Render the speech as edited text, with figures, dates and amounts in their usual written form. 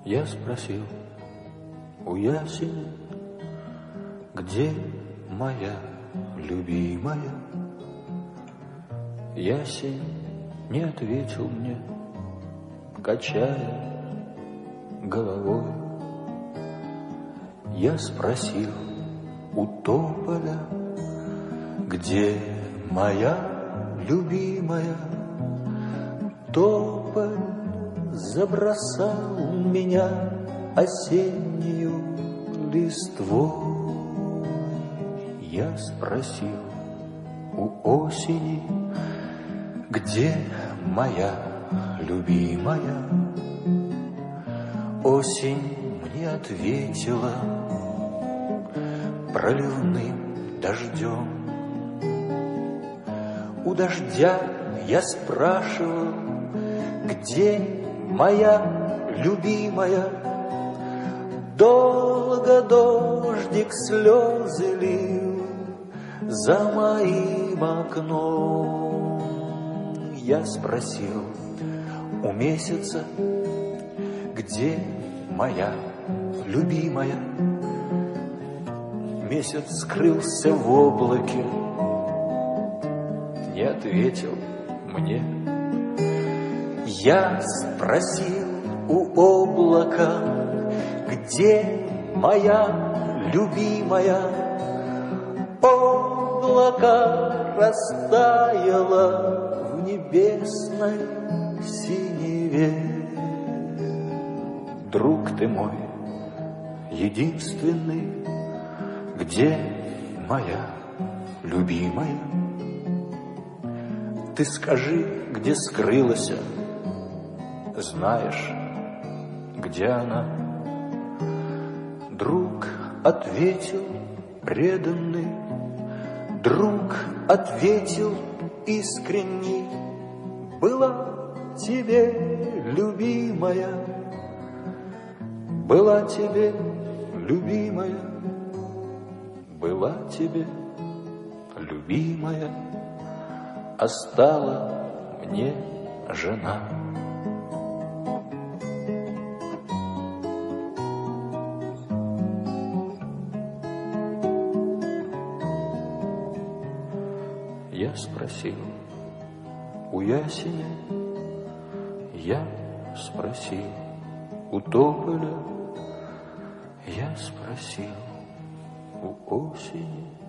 Я спросил у ясени, где моя любимая? Ясень не ответил мне, качая головой. Я спросил у тополя, где моя любимая? Тополь забросал меня осеннюю листвой. Я спросил у осени, где моя любимая? Осень мне ответила проливным дождем. У дождя я спрашивал, где моя любимая? Долго дождик слезы лил за моим окном. Я спросил у месяца, где моя любимая? Месяц скрылся в облаке, не ответил мне. Я спросил у облака, где моя любимая? Облако растаяло в небесной синеве. Друг ты мой единственный, где моя любимая? Ты скажи, где скрылась, знаешь, где она? Друг ответил преданный, друг ответил искренний: была тебе любимая, была тебе любимая, была тебе любимая, а стала мне жена. Я спросил у ясеня, я спросил у тополя, я спросил у осени.